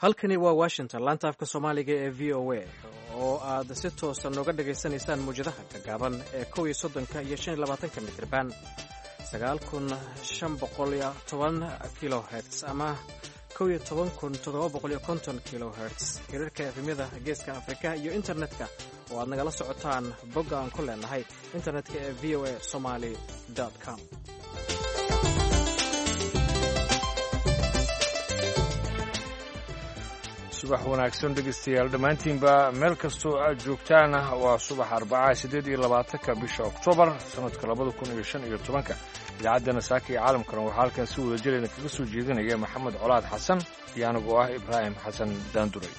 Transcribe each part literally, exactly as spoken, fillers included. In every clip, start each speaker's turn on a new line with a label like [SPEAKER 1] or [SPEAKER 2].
[SPEAKER 1] halkani waa washington laanta afka soomaaliga ee v o a oo aad si toosa nooga dhagaysanaysaan mawjadaha gagaaban ee kow iyo soddonka iyo shan iyo labaatanka mitriban sagaal kun shan boqol iyo toban kilohertz ama kow iyo toban kun toddoba boqol iyo konton kilohertz hirarka efemyada geeska afrika iyo internetka oo aad nagala socotaan bogga aan ku leenahay internetka ee v o a somaly com.
[SPEAKER 2] subax wanaagsan dhegaystayaal dhammaantiinba meel kastoo aad joogtaan waa subax arbacaa siddeed iyo labaatanka bisha oktoobar sannadka labada kun iyo shan iyo tobanka idaacaddana saaka iyo caalamkana waxaa halkan si wada jirayna kaga soo jeedinaya maxamed colaad xasan iyo anigoo ah ibraahim xasan daanduray.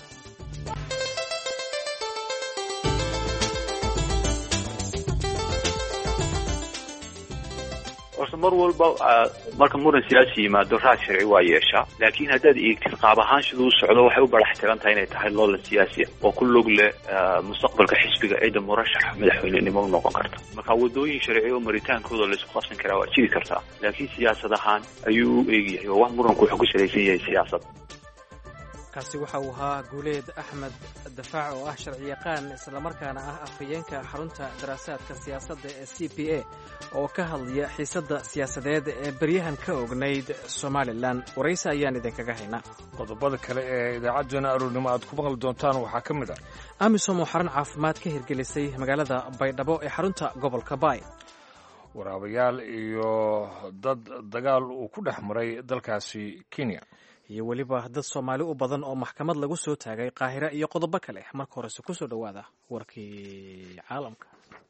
[SPEAKER 3] mar walba marka muran siyaasi yimaado raad sharci waa yeeshaa, laakiin haddaad eegtid qaab ahaan siduu u socdo waxay u barax tiran tahay inay tahay loola siyaasiya oo ku log leh mustaqbalka xisbiga ciidda murashax madaxweynenimo u noqon karta. marka wadooyin sharci oo maritaankooda laisku qabsan karaa waa jiri kartaa, laakiin siyaasad ahaan ayuu u eegyahay oo wax muranku wuxuu ku salaysan yahay siyaasad.
[SPEAKER 1] kaasi waxa uu ahaa guuleed axmed dafaac oo ah sharci yaqaan islamarkaana ah afhayeenka xarunta daraasaadka siyaasadda ee c p a oo ka hadlaya xiisadda siyaasadeed ee beryahan ka ognayd somalilan. waraysi ayaan idinkaga haynaa.
[SPEAKER 2] qodobada kale ee idaacaddeenna aroornimo aad ku maqli doontaan waxaa ka mid ah
[SPEAKER 1] amisom oo xarun caafimaad ka hirgelisay magaalada baydhabo ee xarunta gobolka baay,
[SPEAKER 2] waraabayaal iyo dad dagaal uu ku dhex maray dalkaasi kenya,
[SPEAKER 1] iyo weliba dad soomaali u badan oo maxkamad lagu soo taagay qaahira iyo qodobo kale. marka horese ku soo dhowaada warkii caalamka.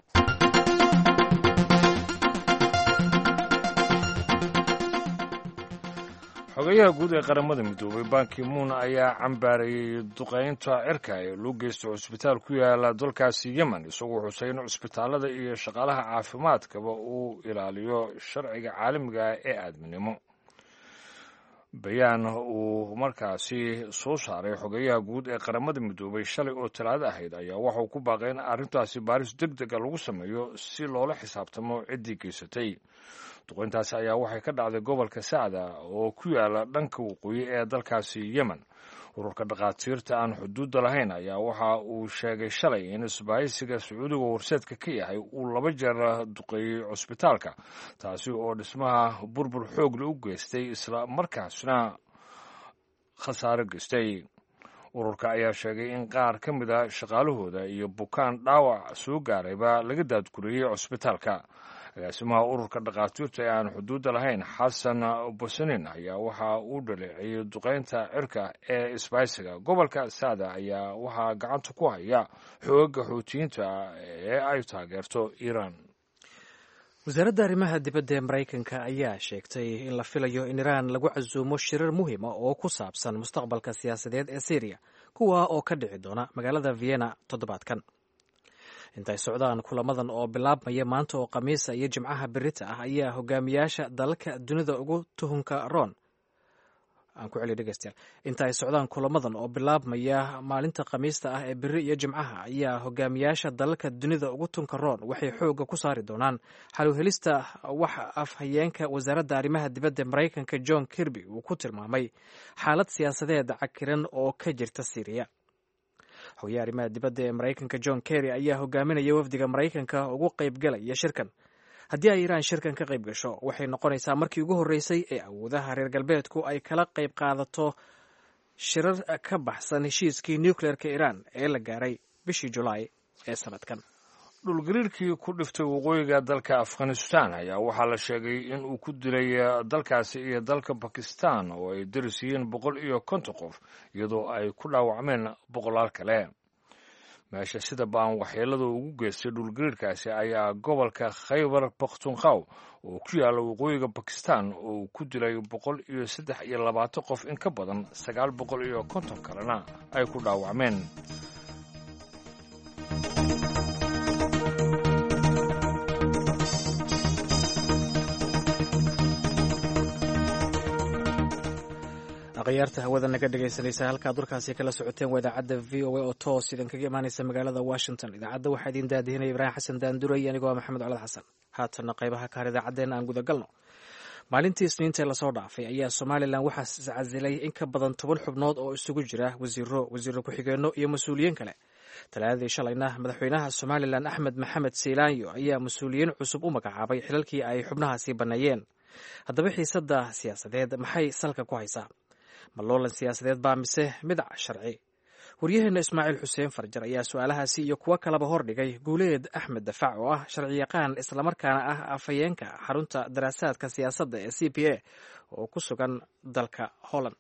[SPEAKER 2] xogayaha guud ee qaramada midoobay ban ki-moon ayaa cambaarayey duqaynta cirka ee loo geysta cusbitaal ku yaala dalkaasi yemen, isagoo xusay in cusbitaalada iyo shaqaalaha caafimaadkaba uu ilaaliyo sharciga caalamiga ah ee aadminimo. bayaan uu markaasi soo saaray xogeyaha guud ee qaramada midoobay shalay oo talaado ahayd ayaa waxauu ku baaqay in arrintaasi baaris deg dega lagu sameeyo si loola xisaabtamo ciddii geysatay. duqayntaasi ayaa waxay ka dhacday gobolka sacda oo ku yaala dhanka waqooyi ee dalkaasi yemen. ururka dhakhaatiirta aan xuduudda lahayn ayaa waxa uu sheegay shalay in isbahaysiga sacuudiga warseedka ka yahay uu laba jeer duqeeyey cusbitaalka, taasi oo dhismaha burbur xoogle u geystay isla markaasna khasaaro geystay. ururka ayaa sheegay in qaar ka mid a shaqaalahooda iyo bukaan dhaawac soo gaarayba laga daadguriyey cusbitaalka. agaasimaha ururka dhakhaatiirta ee aan xuduudda lahayn xasan bosanin ayaa waxa uu dhaleeceeyey duqaynta cirka ee isbahaysiga. gobolka saada ayaa waxaa gacanta ku haya xoogaga xuutiyiinta ee ay taageerto iiraan.
[SPEAKER 1] wasaaradda arrimaha dibadda ee maraykanka ayaa sheegtay in la filayo in iiraan lagu casuumo shirar muhiima oo ku saabsan mustaqbalka siyaasadeed ee syriya, kuwa oo ka dhici doona magaalada vienna toddobaadkan. intay socdaan kulamadan oo bilaabmaya maanta oo khamiisa iyo jimcaha berita ah ayaa hogaamiyaasha dalalka dunida ugu tuhunka roon aan ku celiyo dhegeystayaal inta ay socdaan kulamadan oo bilaabmaya maalinta khamiista ah ee beri iyo jimcaha ayaa hogaamiyaasha dalalka dunida ugu tunka roon waxay xooga ku saari doonaan xal u helista wax afhayeenka wasaaradda arrimaha dibadda maraykanka john kirby uu ku tilmaamay xaalad siyaasadeed cakiran oo ka jirta syriya. xogayaha arrimaha dibadda ee maraykanka john kerry ayaa hogaaminaya wafdiga maraykanka ugu qaybgalaya shirkan. haddii ay iiraan shirkan ka qayb gasho waxay noqonaysaa markii ugu horreysay ee awoodaha reer galbeedku ay kala qayb qaadato shirar ka baxsan heshiiskii nucleerka iiraan ee la gaaray bishii julaay ee sanadkan.
[SPEAKER 2] dhulgariirkii ku dhiftay waqooyiga dalka afghanistan ayaa waxaa la sheegay in uu ku dilay dalkaasi iyo dalka bakistan oo ay daris yihiin boqol iyo konton qof, iyadoo ay ku dhaawacmeen boqolaal kale. meesha sida baan waxyeelada ugu geystay dhulgariirkaasi ayaa gobolka khaybar bakhtunkaw oo ku yaala waqooyiga bakistan oo uu ku dilay boqol iyo saddex iyo labaatan qof, in ka badan sagaal boqol iyo konton kalena ay ku dhaawacmeen.
[SPEAKER 1] akhyaarta hawada naga dhegaysanaysa halkaad warkaasi kala socoteen waa idaacadda v o a oo toos idinkaga imaanaysa magaalada washington. idaacadda waxaa idin daadihinaya ibraahim xasan daanduray, anigoo ah maxamed colaad xasan. haatanna qaybaha kahar idaacaddeenna aan gudagalno. maalintii isniinta lasoo dhaafay ayaa somalilan waxaa iscasilay in ka badan toban xubnood oo isugu jira wasiiro wasiiro ku-xigeenno iyo mas-uuliyiin kale. talaadadii shalayna madaxweynaha somalilan axmed maxamed siilaanyo ayaa mas-uuliyiin cusub u magacaabay xilalkii ay xubnahaasi banneeyeen. haddaba xiisadda siyaasadeed maxay salka ku haysaa? ma loolan siyaasadeed baa mise mid sharci? waryaheena ismaaciil xuseen farjar ayaa su-aalahaasi iyo kuwo kaleba hordhigay guuleed axmed dafac oo ah sharci yaqaan islamarkaana ah afhayeenka xarunta daraasaadka siyaasadda ee c p a oo ku sugan dalka holland.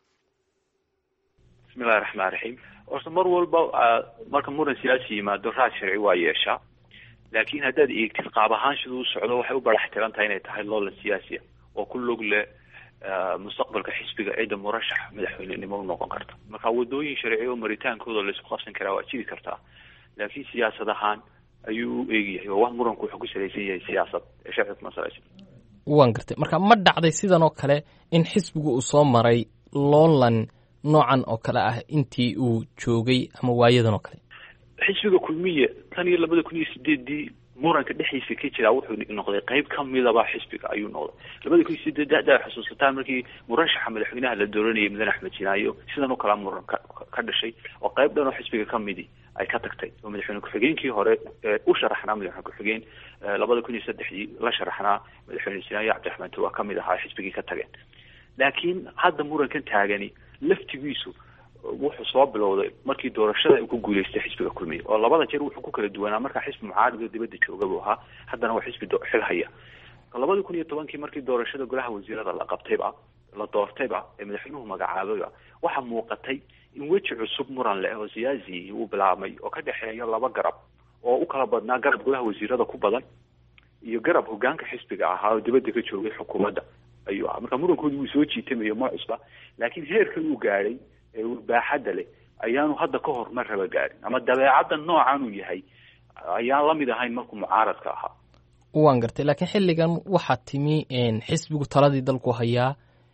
[SPEAKER 3] bismillahi raxmaan raxiim. horta mar walba marka muran siyaasi yimaado raad sharci waa yeeshaa, laakiin haddaad eegtid qaab ahaan siduu u socdo waxay u barax tiran tahay inay tahay loolan siyaasi ah oo ku log leh mustaqbalka xisbiga ciida murashax madaxweynenimo u noqon karta. marka wadooyin sharci oo maritaankooda laisku qabsan karaa waa jiri kartaa, laakiin siyaasad ahaan ayuu u eegyahay oo wax muranku wuxuu ku salaysan yahay siyaasad ee sharci kuma salaysan.
[SPEAKER 4] waan gartay. marka ma dhacday sidan oo kale in xisbigu uu soo maray loolan noocan oo kale ah intii uu joogay ama waayadan oo kale?
[SPEAKER 3] xisbiga kulmiye tan iyo labada kun iyo sideedii muranka dhexdiisa ka jira wuxuu noqday qayb ka midaba xisbiga ayuu noqday. labada kun iyo sideed daa xusuusataan markii murashaxa madaxweynaha la dooranayay mudane axmed jinaayo sidan oo kala muran ka dhashay oo qayb dhan oo xisbiga ka midi ay ka tagtay oo madaxweyne ku-xigeenkii hore u sharaxnaa madaxweyne ku-xigeen labada kun iyo saddexdii la sharaxnaa madaxweyne jinaayo cabdiraxmaan tur waa ka mid ahaa xisbigii ka tageen. laakiin hadda murankan taagani laftigiisu wuxuu soo bilowday markii doorashada uu ku guuleystay xisbiga kulmiye oo labada jeer wuxuu ku kala duwanaa markaa xisbi mucaarado dibadda jooga buu ahaa, haddana waa xisbi xil haya. labada kun iyo tobankii markii doorashada golaha wasiirada la qabtayba la doortayba ee madaxweynuhu magacaabayba waxaa muuqatay in weji cusub muran leh oo siyaasi uu bilaabmay oo ka dhexeeya laba garab oo u kala badnaa garab golaha wasiirada ku badan iyo garab hogaanka xisbiga ahaa oo dibadda ka joogay xukuumadda ayuu ahaa. marka murankoodi wuu soo jiitamayo ma cusba, laakiin heerkan uu gaadhay ee baaxadda leh ayaanu hadda ka hor mar raba gaarin, ama dabeecadda noocan uu yahay ayaan la mid ahayn markuu mucaaradka ahaa.
[SPEAKER 4] waan gartay. laakiin xilligan waxaa timi xisbigu taladii dalku hayaa,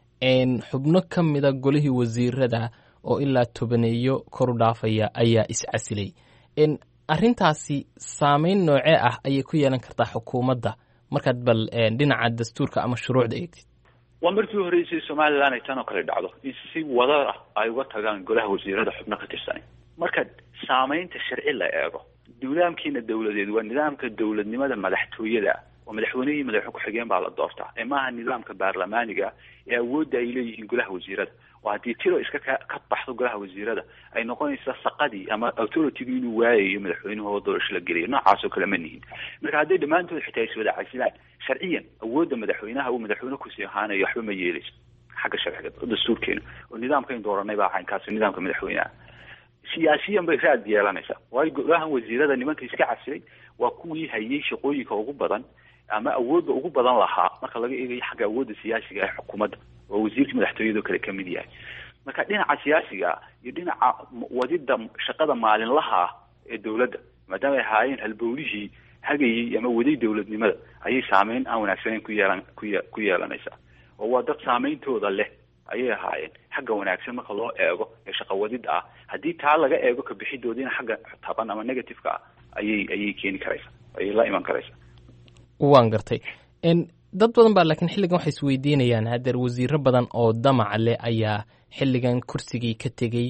[SPEAKER 4] xubno ka mida golihii wasiirada oo ilaa tobaneeyo koru dhaafaya ayaa iscasilay. arrintaasi saameyn noocee ah ayay ku yeelan kartaa xukuumadda markaad bal dhinaca dastuurka ama shuruucda eegtid?
[SPEAKER 3] waa markii horeysay somalilan ay tan oo kale dhacdo in si wada ah ay uga tagaan golaha wasiirada xubno ka tirsanay. marka saameynta sharci la eego, nidaamkiina dawladeed waa nidaamka dawladnimada madaxtooyada oo madaxweynihii madaxweyne ku-xigeen baa la doortaa, ee maaha nidaamka baarlamaaniga ee awoodda ay leeyihiin golaha wasiirada. oo haddii tiro iska ka ka baxdo golaha wasiirada ay noqonaysa saqadii ama authority-gu inuu waayayo madaxweynuhu oo doorasho la geliyo. noocaas oo kale ma nihin. marka hadday dhammaantood xitaa is wada casilaan, sharciyan awoodda madaxweynaha uu madaxweyne kusii ahaanayo waxba ma yeelayso xagga sharciga dastuurkeena oo nidaamkayn dooranay baa caynkaas nidaamka madaxweynaha. siyaasiyan bay raad yeelanaysaa, waayo golaha wasiirada nimanka iska casilay waa kuwii hayay shaqooyinka ugu badan ama awoodda ugu badan lahaa marka laga eegayo xagga awoodda siyaasiga ee xukuumadda oo wasiirka madaxtooyada kale ka mid yahay. marka dhinaca siyaasiga iyo dhinaca wadida shaqada maalinlaha ah ee dawladda maadaama ay ahaayeen halbowlihii hagayay ama waday dawladnimada ayay saameyn aan wanaagsaneyn ku yeelan ku yeelanaysaa. oo waa dad saameyntooda leh ayay ahaayeen xagga wanaagsan marka loo eego ee shaqa wadida ah. haddii taa laga eego ka bixidoodina xagga taban ama negative-ka ah ayay ayay keeni karaysaa, ayay la iman karaysaa.
[SPEAKER 4] waan gartay. dad badan baa laakiin xilligan waxay isweydiinayaan hadeer wasiiro badan oo damac leh ayaa xilligan kursigii ka tegey.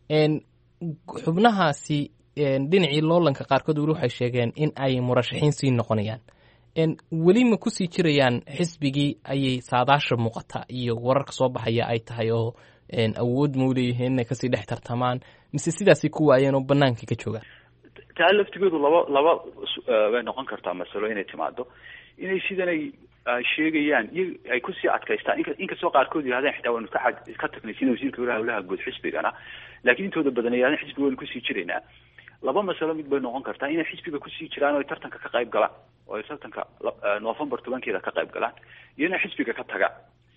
[SPEAKER 4] xubnahaasi dhinacii loolanka qaarkood weli waxay sheegeen in ay murashaxiin sii noqonayaan. weli ma kusii jirayaan xisbigii ayay saadaasha muuqata iyo wararka soo baxaya ay tahay oo awood ma u leeyihiin inay kasii dhex tartamaan, mise sidaasi ku waayeen oo banaanka ka joogaan?
[SPEAKER 3] taa laftigeedu laba laba bay noqon kartaa masalo inay timaado inay sidanay sheegayaan ay kusii adkaystaan inkastoo qaarkood yidhahdeen xitaa waanu ka ka tagnay sida wasiirka walaha howlaha guud xisbigana, laakiin intooda badan yidhahdeen xisbiga waynu kusii jiraynaa. laba masalo mid bay noqon kartaa inay xisbiga kusii jiraan oo ay tartanka ka qayb galaan oo ay tartanka November tobankeeda ka qayb galaan iyo inay xisbiga ka tagaan.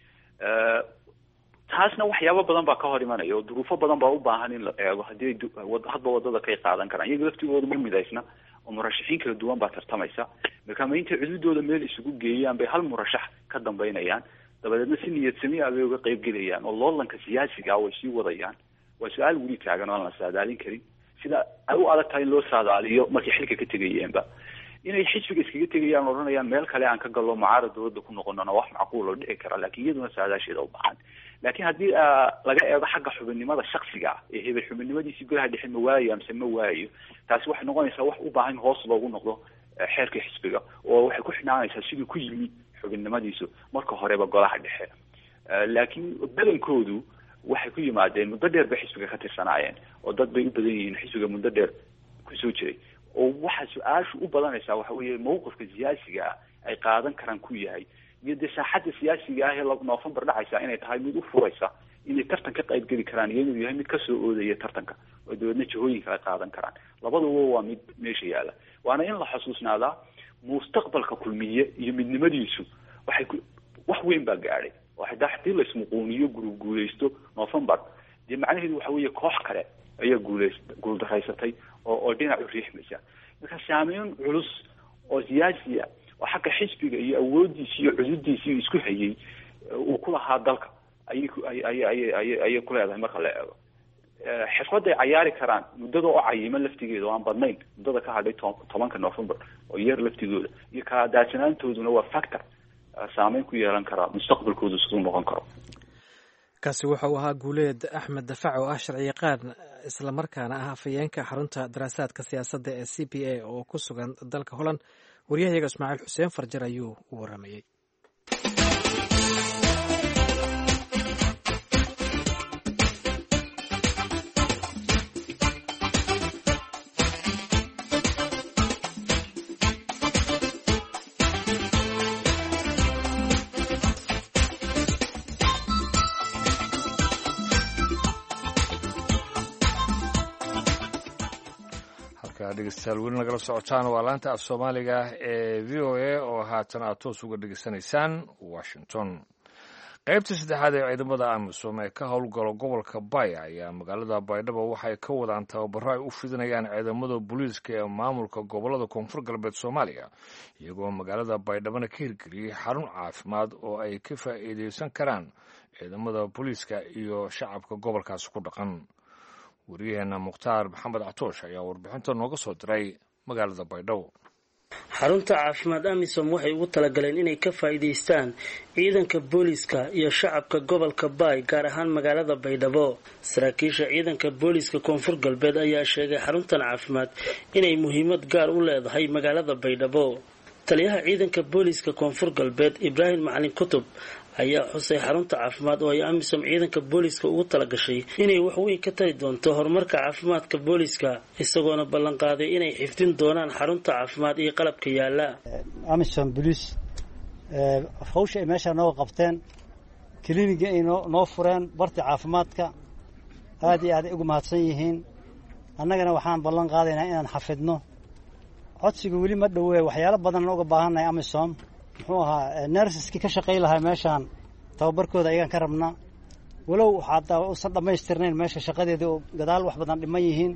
[SPEAKER 3] taasna waxyaabo badan baa ka hor imanaya oo duruufo badan baa u baahan in la eego haddii hadba wadada kay qaadan karaan. iyaga laftigooda ma midaysna oo murashaxiin kala duwan baa tartamaysa. marka ma intay cududooda meel isugu geeyaan bay hal murashax ka dambeynayaan, dabadeedna si niyad sami ah bay uga qayb gelayaan oo loolanka siyaasiga way sii wadayaan. waa su-aal weli taagan oo aan la saadaalin karin sida ay u adag tahay in loo saadaaliyo markay xilka ka tegayeenba. inay xisbiga iskaga tegayaan odhanayaan meel kale aan ka gallo mucaarad dowladda ku noqonana wax macquul oo dhici kara laakiin iyaduna saadaasheeda u baahan laakiin haddii laga eego xagga xubinnimada shaksiga ah ee hebel xubinnimadiisii golaha dhexe ma waayo amse ma waayo taasi waxay noqonaysaa wax u baahan hoos loogu noqdo xeerka xisbiga oo waxay ku xidhnaanaysaa sidii ku yimi xubinnimadiisu marka horeba golaha dhexe laakiin badankoodu waxay ku yimaadeen muddo dheer bay xisbiga ka tirsanaayeen oo dad bay u badan yihiin xisbiga muddo dheer kusoo jiray oo waxa su-aashu u badanaysaa waxa weeye mawqifka siyaasiga ah ay qaadan karaan ku yahay iyo dee saaxadda siyaasiga ah ee November dhacaysa inay tahay mid u furaysa inay tartan ka qayb geli karaan iyo inuu yahay mid kasoo oodaya tartanka oo dowladna jihooyinka ay qaadan karaan labaduba waa mid meesha yaala waana in la xusuusnaadaa mustaqbalka kulmiye iyo midnimadiisu waxay wax weyn baa gaadhay waxay hadii la ismuquuniyo guuleysto November dee macnaheedu waxa weeye koox kale ayaa guuleystay guuldaraysatay oo oo dhinac u riixmaysa marka saameyn culus oo siyaasiya oo xagga xisbiga iyo awoodiisa iyo cududiisa isku hayay uu ku lahaa dalka ayay ay ay ay ay ku leedahay marka la eego xirfaday ciyaari karaan muddada oo cayima laftigeeda oo aan badnayn muddada ka hadhay tobanka November oo yeer laftigooda iyo kala daadsanaantooduna waa factor saameyn ku yeelan kara mustaqbalkooda sidoo noqon karo
[SPEAKER 1] kaasi waxa uu ahaa Guuleed Axmed Dafac oo ah sharci yaqaan isla markaana ah afayeenka xarunta daraasaadka siyaasadda ee C P A oo ku sugan dalka Holland wariyahayaga Ismaaciil Xuseen Farjar ayuu u waramayay
[SPEAKER 2] dhegeystayaal weli nagala socotaan waa laanta af soomaaliga ee v o a oo haatan aad toos uga dhegeysanaysaan Washington qaybta saddexaad ee ciidamada amisom ee ka howlgalo gobolka Bay ayaa magaalada Baydhabo waxay ka wadaan tababaro ay u fidinayaan ciidamada booliiska ee maamulka gobolada koonfur galbeed Soomaaliya iyagoo magaalada Baydhabona ka hirgeliyay xarun caafimaad oo ay ka faa'iideysan karaan ciidamada booliiska iyo shacabka gobolkaas ku dhaqan wariyaheena Mukhtaar Maxamed Catoosh ayaa warbixinta nooga soo diray magaalada Baydhabo
[SPEAKER 5] xarunta caafimaad amisom waxay ugu talagaleen inay ka faa'iideystaan ciidanka booliiska iyo shacabka gobolka Bay gaar ahaan magaalada Baydhabo saraakiisha ciidanka booliiska koonfur galbeed ayaa sheegay xaruntan caafimaad inay muhiimad gaar u leedahay magaalada Baydhabo taliyaha ciidanka booliiska koonfur galbeed Ibraahim Macalin Kutub ayaa xusay xarunta caafimaad oo ay amisom ciidanka booliiska ugu talagashay inay wax weyn ka tari doonto horumarka caafimaadka booliiska isagoona ballan qaaday inay xifdin doonaan xarunta caafimaad iyo qalabka yaala
[SPEAKER 6] amisom police ee hawsha ay meesha noo qabteen kliniga ay noo fureen barta caafimaadka aad iyo aad ugu mahadsan yihiin annagana waxaan ballan qaadaynaa inaan xafidno codsiga weli ma dhaweey waxyaalo badan uga baahanay amisom muxuu ahaa nurseski ka shaqay lahaa meeshaan tababarkooda ayaan ka rabnaa walow waxaa uusan dhammaystirnayn meesha shaqadeeda oo gadaal wax badan dhiman yihiin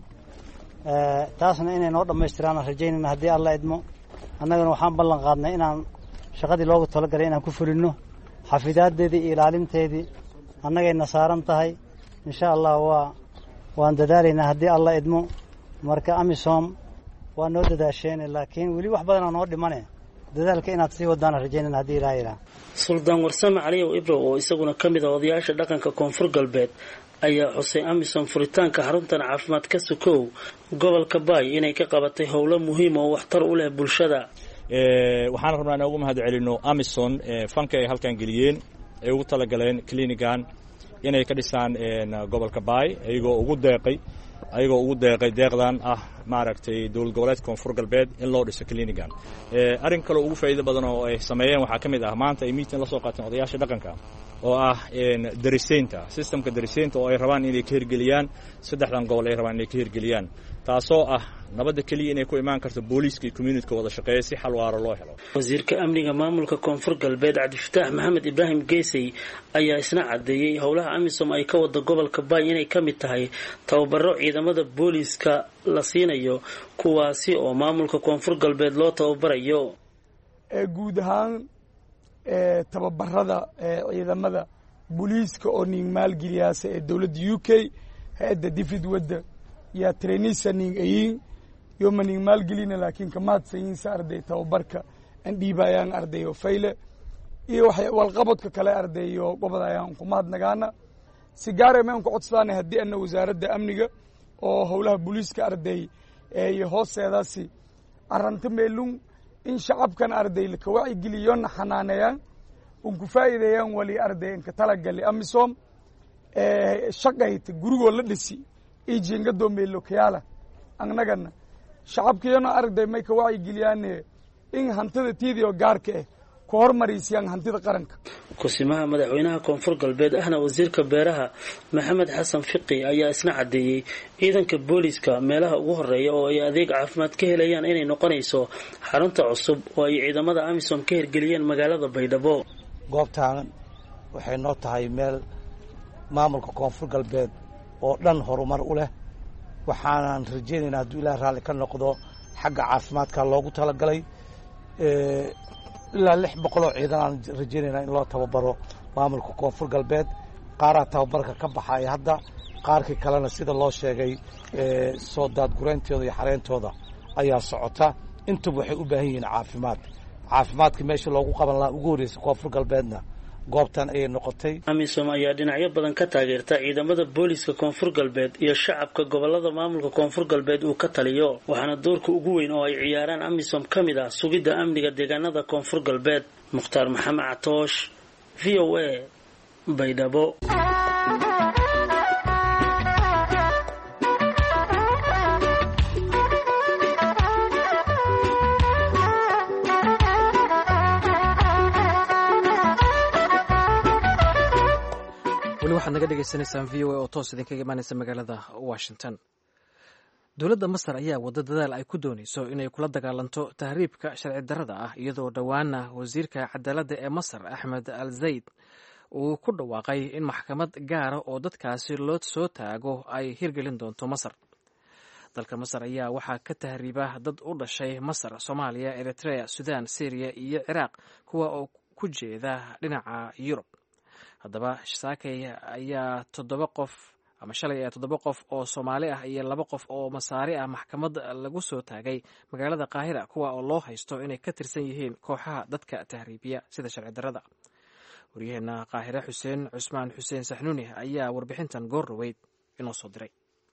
[SPEAKER 6] taasna inay noo dhammaystiraan rajaynayna haddii alla idmo annagana waxaan ballan qaadnay inaan shaqadii loogu talagalay inaan ku fulino xafidaadeedii iyo ilaalinteedii annagayna saaran tahay insha allah waa waan dadaalaynaa haddii alla idmo marka amisom waa noo dadaasheen laakiin weli wax badan noo dhimane dadaalka inaad sii wadaan rajaynayna haddii ilaahay ilaa
[SPEAKER 5] suldaan warsame caliyow ibro oo isaguna ka mid ah odayaasha dhaqanka koonfur galbeed ayaa xusay amisom furitaanka xaruntan caafimaad ka sukow gobolka Bay inay ka qabatay howlo muhiim oo waxtar u leh bulshada
[SPEAKER 7] waxaan rabnaa inaan ugu mahad celino amisom fanka ay halkan geliyeen ay ugu talagaleen klinigan inay ka dhisaan gobolka Bay ayagoo ugu deeqay ayagoo ugu deeqay deeqdan ah maaragtay dowlad goboleedka koonfur galbeed in loo dhiso klinigan ee arin kale ugu faa'iido badan oo ay sameeyeen waxa kamid ah maanta ay meeting la soo qaateen odayaasha dhaqanka oo ah in dariseenta systemka dariseenta oo ay rabaan inay ka hirgeliyaan saddexdan gobol ay rabaan inay ka hirgeliyaan taasoo ah nabadda kaliya inay ku imaan karto booliiska iyo community wada shaqeeya si xal waara loo helo
[SPEAKER 5] wasiirka amniga maamulka koonfur galbeed Cabdifataax Maxamed Ibraahim Geesay ayaa isna cadeeyay howlaha amisom ay ka wada gobolka Bay inay kamid tahay tababaro ciidamada booliiska la siinayo kuwaasi oo maamulka koonfur galbeed loo tababarayo
[SPEAKER 8] ee guud ahaan ee tababarada ee ciidamada booliiska oo nin maalgeliyaasay ee dawladda U K hay'adda difid wadda ya trainees nin ay yo maning maalgelina laakiin kamaadsayiinsa arday tababarka an dhiibayaan ardayo fayle iyo waxay walqabadka kale ardayo gobodayaan kumaadnagaana si gaar ah ku codsadaan haddii ana wasaaradda amniga oo howlaha booliiska arday iyo hooseedaasi aranta meelun in shacabkan arday la wacyi geliyo xanaaneeyaan un ku faa'iideeyaan wali arday in ka talagali amisom ee shaqayta gurigo la dhisi ee jingado meelo kayala annagana shacabkeena arday may ka wacyi geliyaan in hantida tiidiyo gaarka ah ku hormariyaan hantida qaranka
[SPEAKER 5] kusimaha madaxweynaha koonfur galbeed ahna wasiirka beeraha maxamed xasan fiqi ayaa isna cadeeyay ciidanka booliska meelaha ugu horeeya oo ay adeeg caafimaad ka helayaan inay noqonayso xarunta cusub oo ay ciidamada amisom ka hirgeliyeen magaalada baydhabo
[SPEAKER 9] goobtaan waxay noo tahay meel maamulka koonfur galbeed oo dhan horumar u leh waxaanan rajaynaynaa hadduu ilaah raalli ka noqdo xagga caafimaadka loogu talagalay ilaa lix boqoloo ciidan aan rajaynaynaa in loo tababaro maamulka koonfur galbeed qaaraha tababarka ka baxaya hadda qaarkii kalena sida loo sheegay soo daadgurayntooda iyo xareyntooda ayaa socota intuba waxay u baahan yihiin caafimaad caafimaadka meesha loogu qaban lahaa ugu horreysay koonfur galbeedna goobtan ayay noqotay
[SPEAKER 5] amisom ayaa dhinacyo badan ka taageerta ciidamada booliska koonfur galbeed iyo shacabka gobolada maamulka koonfur galbeed uu ka taliyo waxaana doorka ugu weyn oo ay ciyaaraan amisom ka mid ah sugidda amniga deegaanada koonfur galbeed mukhtaar maxamed catoosh v o a baydhabo
[SPEAKER 1] weli waxaad naga dhegaysanaysaan v o a oo toos idinkaga imaanaysa magaalada washington dowladda masar ayaa waddo dadaal ay ku doonayso inay kula dagaalanto tahriibka sharci darrada ah iyadoo dhowaana wasiirka cadaaladda ee masar axmed al zayd uu ku dhawaaqay in maxkamad gaara oo dadkaasi loo soo taago ay hirgelin doonto masar dalka masar ayaa waxaa ka tahriiba dad u dhashay masar soomaaliya eritrea sudan syriya iyo ciraaq kuwa oo ku jeeda dhinaca yurub haddaba saakay ayaa toddoba qof ama shalay ayaa toddoba qof oo soomaali ah iyo laba qof oo masaari ah maxkamad lagu soo taagay magaalada qaahira kuwa oo loo haysto inay ka tirsan yihiin kooxaha dadka tahriibiya sida sharci darrada waryaheena qaahire xuseen cusmaan xuseen saxnuuni ayaa warbixintan goor dhaweyd inoo soo diray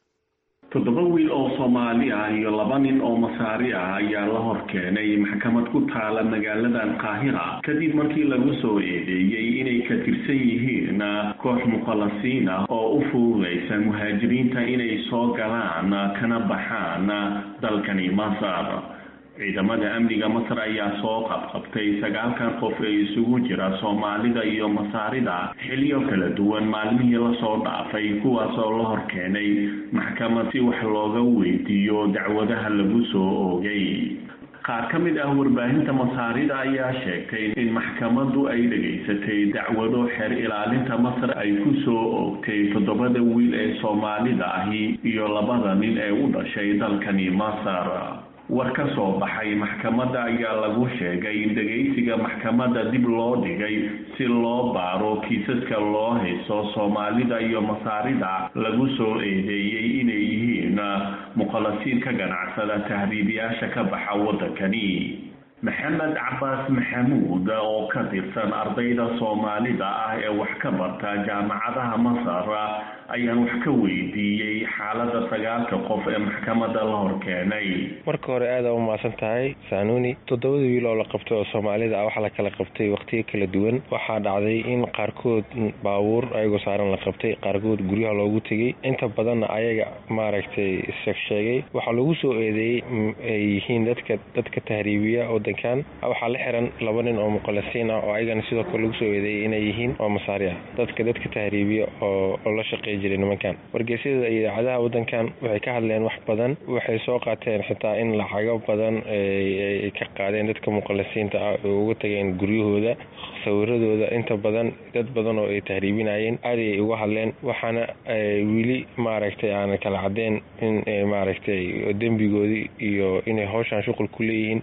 [SPEAKER 10] toddoba wiil oo soomaali ah iyo laba nin oo masaari ah ayaa la hor keenay maxkamad ku taala magaaladan qaahira kadib markii lagu soo eedeeyey inay ka tirsan yihiin koox mukhalasiin ah oo u fududaysa muhaajiriinta inay soo galaan kana baxaan dalkani masar ciidamada amniga masar ayaa soo qabqabtay sagaalkan qof ee isugu jira soomaalida iyo masaarida xilliyo kala duwan maalmihii lasoo dhaafay kuwaas oo la hor keenay maxkamad si wax looga weydiiyo dacwadaha lagu soo oogay qaar ka mid ah warbaahinta masaarida ayaa sheegtay in maxkamaddu ay dhegaysatay dacwado xeer ilaalinta masar ay ku soo oogtay toddobada wiil ee soomaalida ahi iyo labada nin ee u dhashay dalkani masar war ka soo baxay maxkamadda ayaa lagu sheegay in dhegaysiga maxkamadda dib loo dhigay si loo baaro kiisaska loo haysto soomaalida iyo masaarida lagu soo eedeeyey inay yihiin mukhalasiin ka ganacsada tahriibiyaasha ka baxa waddankani maxamed cabaas maxamuud oo ka tirsan ardayda soomaalida ah ee wax ka barta jaamacadaha masar ayaan wax ka weydiiyey xaalada sagaalka qof ee maxkamadda la hor keenay
[SPEAKER 11] marka hore aada u mahadsan tahay sanuuni toddobada wiil oo la qabtay oo soomaalida ah waxaa la kala qabtay waqtiyo kala duwan waxaa dhacday in qaarkood baabuur ayagoo saaran la qabtay qaarkood guryaha loogu tegey inta badanna ayaga maaragtay sheegsheegay waxaa lagu soo eedeeyey ay yihiin dadka dadka tahriibiya wadankan waxaa la xiran laba nin oo muqallasiin ah oo ayagana sidoo kale lagu soo eedeeyey inay yihiin oo masaari ah dadka dadka tahriibiya oo oo la shaqeey nimankan wargeysyada iyo idaacadaha wadankan waxay ka hadleen wax badan waxay soo qaateen xitaa in lacago badan ay ka qaadeen dadka muqallasiinta ah oo uga tageen guryahooda sawiradooda inta badan dad badan oo ay tahriibinayeen aad ay uga hadleen waxaana wili maaragtay aan kala cadeen in maaragtay dembigoodii iyo inay hawshan shuqul ku leeyihiin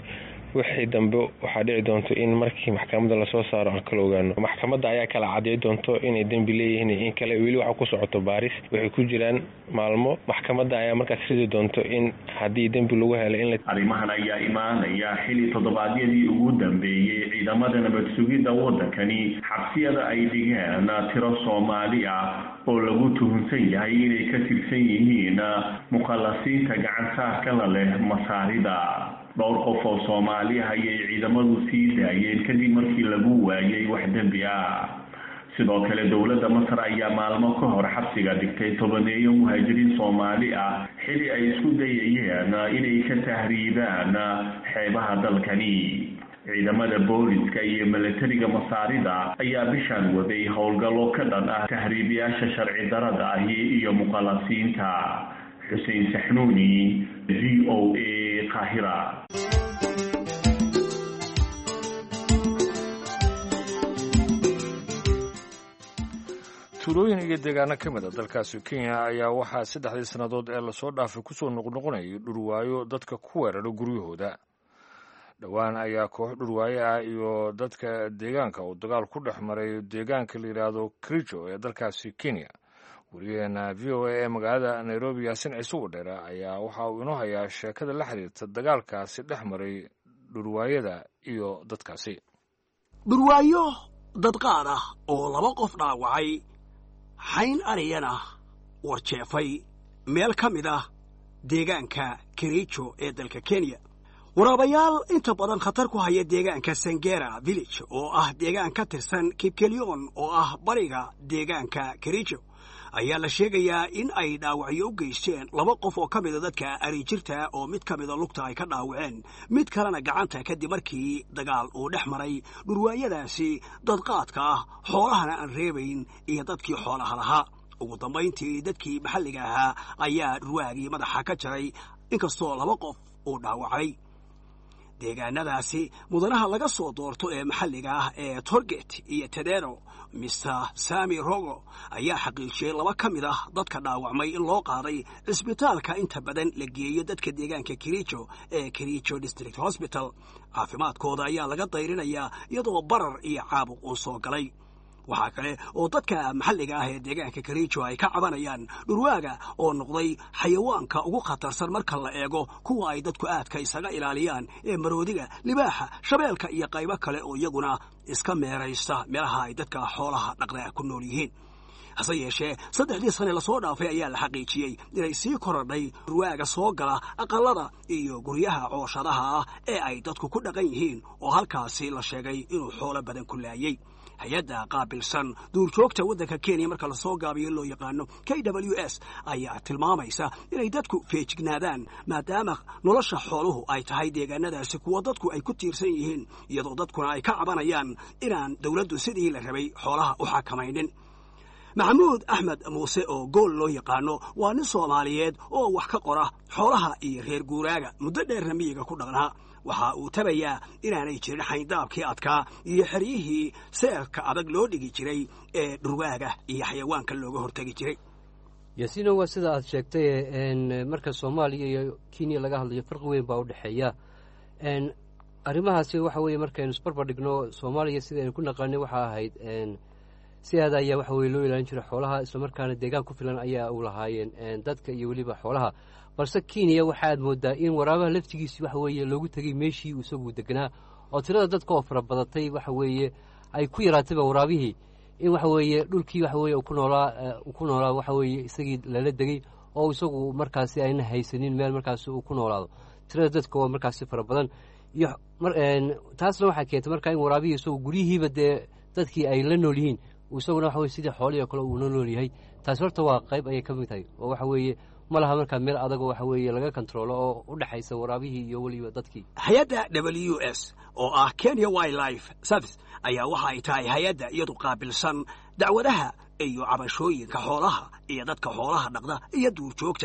[SPEAKER 11] wixii dambe waxaa dhici doonto in markii maxkamadda lasoo saaro aan kala ogaano. maxkamadda ayaa kala cadey doonto inay dembi leeyihiin in kale. weli waxa ku socoto baaris, waxay ku jiraan maalmo. maxkamadda ayaa markaas ridi doonto in haddii dembi lagu helay in la
[SPEAKER 10] arrimahan ayaa imaanaya xili toddobaadyadii ugu dambeeyey ciidamada nabad sugidda waddankani xabsiyada ay dhigeen tiro Soomaali ah oo lagu tuhunsan yahay inay ka tirsan yihiin mukhallasiinta gacan saarka la leh masaarida. dhowr qof oo Soomaali ah ayay ciidamadu sii daayeen kadib markii lagu waayay wax dembi ah. sidoo kale dowladda Masar ayaa maalmo ka hor xabsiga dhigtay tobaneeyo muhaajiriin Soomaali ah xili ay isku dayayeen inay ka tahriibaan xeebaha dalkani. ciidamada booliska iyo militariga masaarida ayaa bishaan waday howlgallo ka dhan ah tahriibiyaasha sharci darada ah iyo mukhallasiinta. Xuseen Saxnuuni, V O A, Qaahira.
[SPEAKER 2] tuulooyin iyo deegaano ka mid a dalkaasi Kenya ayaa waxaa saddexdii sannadood ee lasoo dhaafay kusoo noqnoqonayay dhurwaayo dadka ku weerara guryahooda. dhowaan ayaa koox dhurwaaye ah iyo dadka deegaanka uu dagaal ku dhex maray deegaanka la yidhaahdo Kericho ee dalkaasi Kenya. wariyaheena V O A ee magaalada Nairobi Yaasin Ciise Wadheere ayaa waxa uu inoo hayaa sheekada la xiriirta dagaalkaasi dhex maray dhurwaayada iyo dadkaasi.
[SPEAKER 12] dhurwaayo dad qaar ah oo laba qof dhaawacay, xayn ariyana warjeefay meel ka mid ah deegaanka Kericho ee dalka Kenya. waraabayaal inta badan khatar ku haya deegaanka Sengera Village oo ah deegaan ka tirsan Kipkelion oo ah bariga deegaanka Kericho ayaa la sheegayaa in ay dhaawacyo u geysteen laba qof oo ka mid a dadka arijirta oo mid ka mid a lugta ay ka dhaawaceen, mid kalena gacanta kadib markii dagaal uu dhex maray dhurwaayadaasi dad qaadka ah xoolahana aan reebayn iyo dadkii xoolaha lahaa. ugu dambayntii dadkii maxalliga ahaa ayaa dhurwaagii madaxa ka jaray inkastoo laba qof uu dhaawacay. deegaanadaasi mudanaha laga soo doorto ee maxalliga ah ee Torget iyo Tedero, Mister Sami Rogo ayaa xaqiijiyay laba ka mid ah dadka dhaawacmay in loo qaaday isbitaalka inta badan la geeyo dadka deegaanka Kericho ee Kericho District Hospital. caafimaadkooda ayaa laga dayrinayaa iyadoo barar iyo caabuq uu soo galay. waxaa kale oo dadka maxalliga ah ee deegaanka Kericho ay ka cabanayaan dhurwaaga oo noqday xayawaanka ugu khatarsan marka la eego kuwa ay dadku aadka isaga ilaaliyaan ee maroodiga, libaaxa, shabeelka iyo qaybo kale oo iyaguna iska meeraysta meelaha ay dadka xoolaha dhaqda ku nool yihiin. hase yeeshee saddexdii sane lasoo dhaafay ayaa la xaqiijiyey inay sii korodhay dhurwaaga soo gala aqalada iyo guryaha cooshadaha ah ee ay dadku ku dhaqan yihiin oo halkaasi la sheegay inuu xoolo badan ku laayay. hay-adda qaabilsan duurjoogta waddanka Kenya marka la soo gaabiyo loo yaqaano K W S ayaa tilmaamaysa inay dadku feejignaadaan maadaama nolosha xooluhu ay tahay deegaanadaasi kuwa dadku ay ku tiirsan yihiin, iyadoo dadkuna ay ka cabanayaan inaan dawladdu sidii la rabay xoolaha u xakamaynin. maxamuud axmed muuse oo gool loo yaqaano waa nin Soomaaliyeed oo wax ka qora xoolaha iyo reer guuraaga, muddo dheerna miyiga ku dhaqnaa. waxa uu tabayaa inaanay jirin xayndaabkii adkaa iyo xeryihii seerka adag loo dhigi jiray ee dhurwaaga iyo xayawaanka looga hortagi jiray.
[SPEAKER 13] Yasino waa sida aad sheegtay marka Soomaaliya iyo Kenya laga hadlayo farqi weyn baa u dhaxeeya. arrimahaasi waxa weeye markaynu isbarbar dhigno Soomaaliya sida ay ku naqaanay waxa ahayd siyaada ayaa waxa weeye loo ilaalin jiray xoolaha, isla markaana deegaan ku filan ayaa u lahaayeen dadka iyo weliba xoolaha. balse Kenya waxaad moodaa in waraabaha laftigiisa waxa weeye loogu tagay meeshii uu isagu deganaa oo tirada dadka oo fara badatay waxa weeye ay ku yaraatay waraabihii in waxa weeye dhulkii waxa weeye ku noolaa ku noolaa waxa weeye isagii lala degay oo isagu markaasi ayna haysanin meel markaasi uu ku noolaado. tirada dadka oo markaasi fara badan iyo taasna waxa keentay markaa in waraabihii isagu guryihiiba dee dadkii ay la nool yihiin isaguna waxa weeye sidii xoolihi kale uu nool yahay. taas horta waa qayb ayay ka mid tahay oo waxa weeye ma laha markaa meel adag waxa weeye laga control oo u dhaxaysa waraabihii iyo waliba dadkii.
[SPEAKER 12] hay-adda W S oo ah Kenya Wildlife Service ayaa waxa ay tahay hay-adda iyadu qaabilsan dacwadaha iyo cabashooyinka xoolaha iyo dadka xoolaha dhaqda iyo duurjoogta.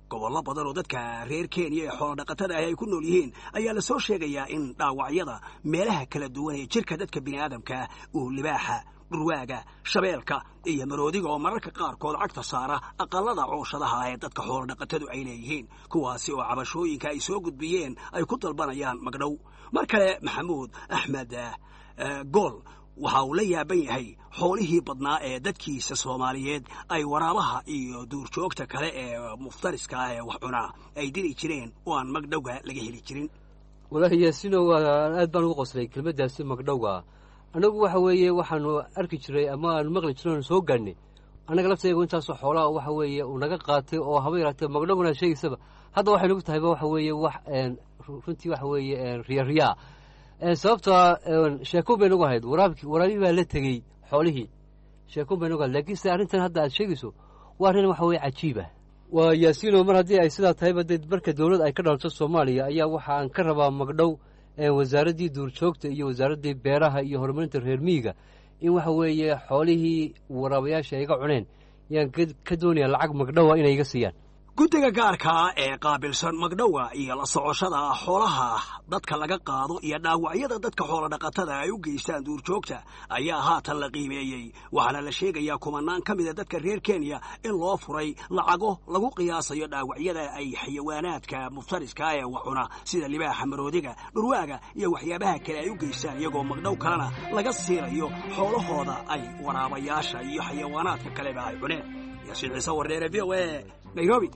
[SPEAKER 12] gobollo badan oo dadka reer kenya ee xoolodhaqatada ah ay ku nool yihiin ayaa la soo sheegayaa in dhaawacyada meelaha kala duwan ee jirka dadka bini'aadamka uu libaaxa dhurwaaga shabeelka iyo maroodiga oo mararka qaarkood cagta saara aqallada cooshadaha ee dadka xoolodhaqatadu ay leeyihiin kuwaasi oo cabashooyinka ay soo gudbiyeen ay ku dalbanayaan magdhow mar kale maxamuud axmed gool waxa uu la yaaban yahay xoolihii badnaa ee dadkiisa soomaaliyeed ay waraabaha iyo duurjoogta kale ee muftariska ah ee wax cunaa ay dili jireen oo aan magdhowga laga heli jirin
[SPEAKER 13] walaahi yaasino aad baan ugu qoslay kelmaddaasi magdhowga annagu waxa weeye waxaanu arki jiray ama aanu maqli jirno soo gaadhnay annaga laftaygu intaasoo xoolaha waxa weeye uu naga qaatay oo haba yaraatee magdhowgana sheegaysaba hadda waxay nagu tahayba waxa weeye wax runtii waxa weeye riyariyaa sababtoo sheekun bay nagu ahayd waraabkii waraabii baa la tegey xoolihii sheekun bay nagu ahayd laakiin se arrintan hadda aad sheegayso waa arrin waxa weeye cajiib ah waa yaasiino mar haddii ay sidaa tahayba dee marka dawlad ay ka dhalto soomaaliya ayaa waxa aan ka rabaa magdhow wasaaraddii duurjoogta iyo wasaaraddii beeraha iyo horumarinta reer miyiga in waxa weeye xoolihii waraabayaasha ay iga cuneen yaan ka doonaya lacag magdhowa inay iga siiyaan
[SPEAKER 12] guddiga gaarkaa ee qaabilsan magdhowa iyo la socoshada xoolaha dadka laga qaado iyo dhaawacyada dadka xoolodhaqatada ay u geystaan duurjoogta ayaa haatan la qiimeeyey waxaana la sheegayaa kumanaan ka mida dadka reer kenya in loo furay lacago lagu qiyaasayo dhaawacyada ay xayawaanaadka muftariska ee waxcuna sida libaaxa maroodiga dhurwaaga iyo waxyaabaha kale ay u geystaan iyagoo magdhow kalena laga siinayo xoolahooda ay waraabayaasha iyo xayawaanaadka kaleba ay cuneen yaasiin ciise warneere v o a nairobi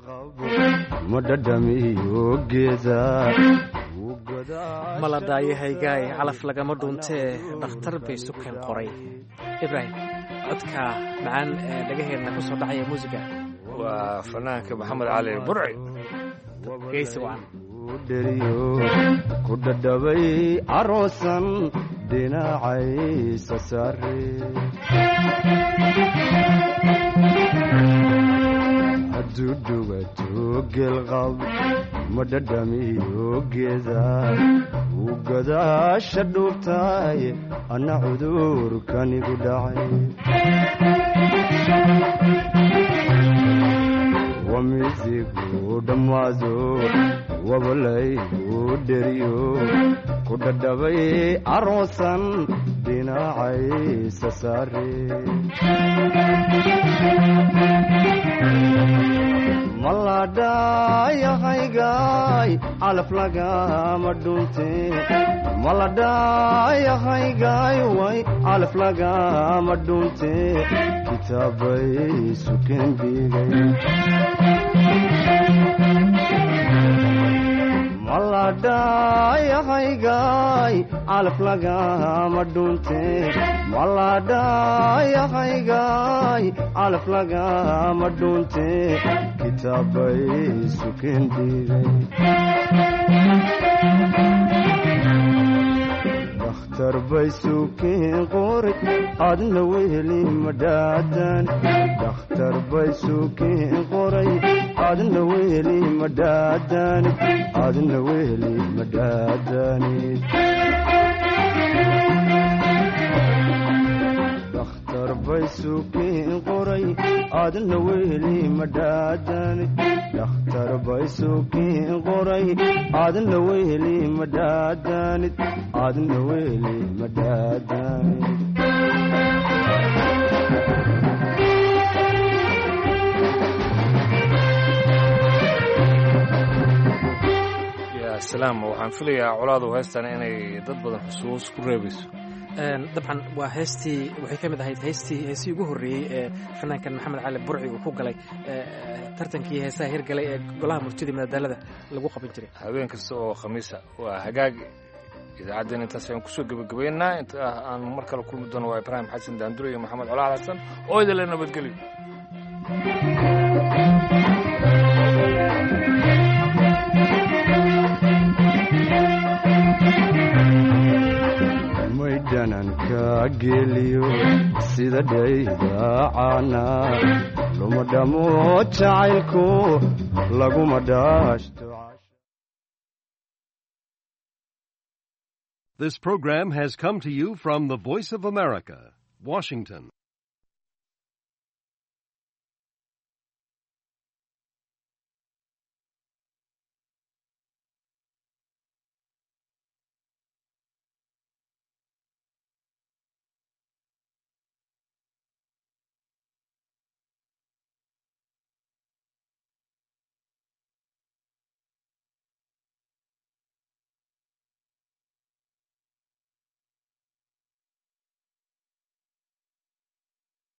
[SPEAKER 1] mala daayahaygaay calaf lagama dhuuntee dhakhtar bay sukeen qoray ibraahim codka macaan ee dhagaheedna ku soo dhacaya muusiga
[SPEAKER 2] waa fanaanka maxamed cali burci
[SPEAKER 1] geysi wacan
[SPEAKER 14] ku dhadhabay aroosan dhinacaysa sare hadduu dhugato geelqab ma dhadhamiyo geeda uu gadaasha dhuubtaay anna cudurkanigu dhacay wamizigu dhammaado wabalaygu dheriyo ku dhadhabay aroosan dhinacaysa sare maladhayahaygaay calaf lagama dhunte maladhayahaygaay way calaf lagama dhunte kitaabay sukeen dhigay maladhayahaygaay calaf lagama dhunte maladhayahaygaay calaf lagama dhunte kitaabay sukeen dhigay dakhtar bay sukeen qoray adna weheli madhaadan dakhtar bay sukeen qoray adna weheli madhaadanid adna weheli madhaadanid dakhtar bay sukeen qoray adna weheli madhaadanid dakhtar bay sukeen qoray adna weheli madhaadanid adna weheli madhaadanid
[SPEAKER 2] salaam waxaan filayaa colaadu heestan inay dad badan xusuus ku reebayso
[SPEAKER 1] dabcan waa heestii waxay ka mid ahayd heestii heesii ugu horreeyey ee fanaankan maxamed cali burci uu ku galay tartankii heesaha hirgalay ee golaha murtida madadaalada lagu qaban jiray
[SPEAKER 2] habeen kasta oo khamiisa waa hagaag idaacaddan intaas ayaan kusoo gebagabaynaa inta aan mar kale kulmi doono waa ibraahim xasan daandure iyo maxamed colaal xasan oo idin le nabadgelyo
[SPEAKER 14] maydhananka geliyo sida dhaydacaana luma dhamo jacaylku laguma dhaashto.
[SPEAKER 15] This program has come to you from the Voice of America, Washington.